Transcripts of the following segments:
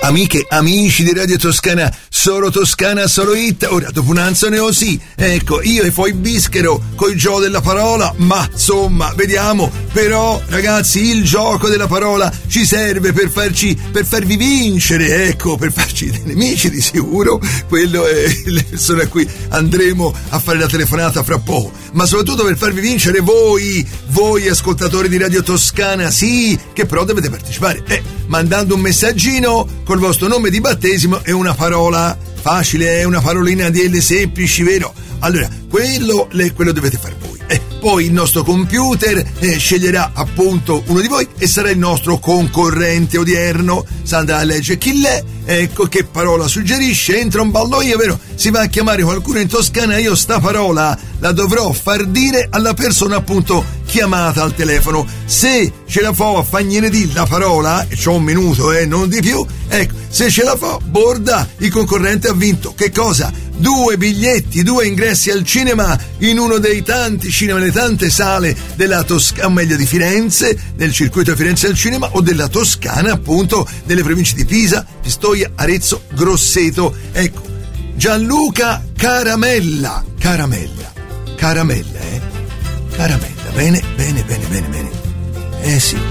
Amiche, amici di Radio Toscana, solo Toscana, solo hit. Ora, dopo una canzone così, ecco, io e poi bischero coi gioco della parola, ma insomma, vediamo. Però, ragazzi, il gioco della parola ci serve per farvi vincere, ecco, per farci dei nemici di sicuro. Quello è le persone a cui andremo a fare la telefonata fra poco. Ma soprattutto per farvi vincere voi ascoltatori di Radio Toscana, sì, che però dovete partecipare, mandando un messaggino col vostro nome di battesimo e una parola facile, è una parolina delle semplici, vero? Allora, quello dovete fare voi. Poi il nostro computer sceglierà appunto uno di voi e sarà il nostro concorrente odierno. Si andrà a leggere chi l'è, ecco che parola suggerisce, entra un ballo io, vero? Si va a chiamare qualcuno in Toscana, io sta parola la dovrò far dire alla persona appunto chiamata al telefono. Se ce la fa a fagnene di la parola, e c'ho un minuto, non di più, ecco, se ce la fa, borda, il concorrente ha vinto. Che cosa? 2 biglietti, 2 ingressi al cinema in uno dei tanti cinema, le tante sale della Toscana, o meglio di Firenze, del circuito di Firenze al cinema, o della Toscana appunto, delle province di Pisa, Pistoia, Arezzo, Grosseto. Ecco, Gianluca Caramella, bene. Sì,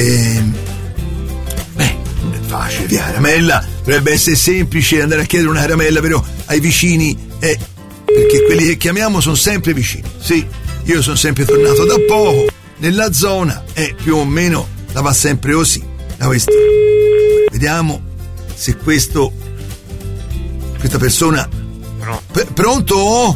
facile, via, caramella, dovrebbe essere semplice andare a chiedere una caramella, vero, ai vicini, perché quelli che chiamiamo sono sempre vicini. Sì, io sono sempre tornato da poco nella zona e più o meno la va sempre così, la questione. Vediamo se questa persona pronto?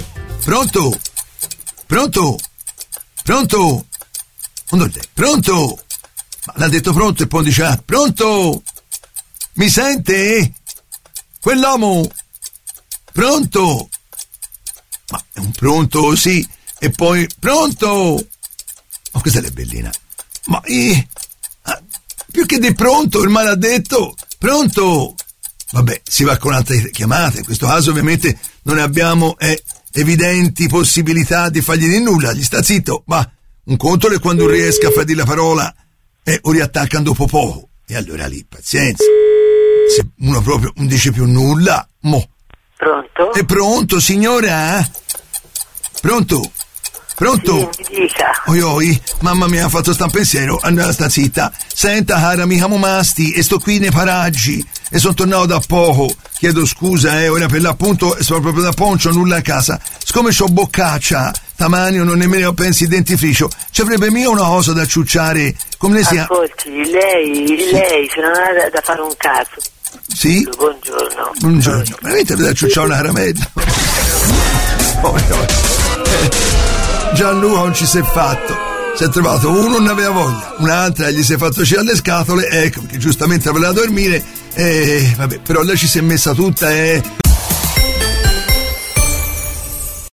Pronto? Ma l'ha detto pronto e poi dice pronto? Mi sente? Quell'uomo? Pronto? Ma è un pronto così e poi pronto? Ma questa è bellina. Ma più che di pronto il male ha detto pronto. Vabbè, si va con altre chiamate. In questo caso ovviamente non abbiamo evidenti possibilità di fargli di nulla. Gli sta zitto, ma un conto è quando riesca a far dire la parola o riattaccano dopo poco. E allora lì, pazienza. Se uno proprio non dice più nulla, Pronto? È pronto, signora? Pronto? Sì, mi dica. Oi, mamma mia, ha fatto sta pensiero. Andata sta zitta. Senta, cara, mi chiamo Masti e sto qui nei paraggi e sono tornato da poco. Chiedo scusa, ora per l'appunto sono proprio da poco, non c'ho nulla a casa. Siccome c'ho boccaccia, tamani non nemmeno pensi dentifricio, ci avrebbe mia una cosa da ciucciare, come le sia? Ascolti, lei se non ha da fare un caso. Sì? Buongiorno. Veramente da ciucciare una caramella? Gianluca non ci si è fatto. Si è trovato uno, non aveva voglia, un'altra gli si è fatto uscire alle scatole, ecco, che giustamente voleva dormire, vabbè, però lei ci si è messa tutta,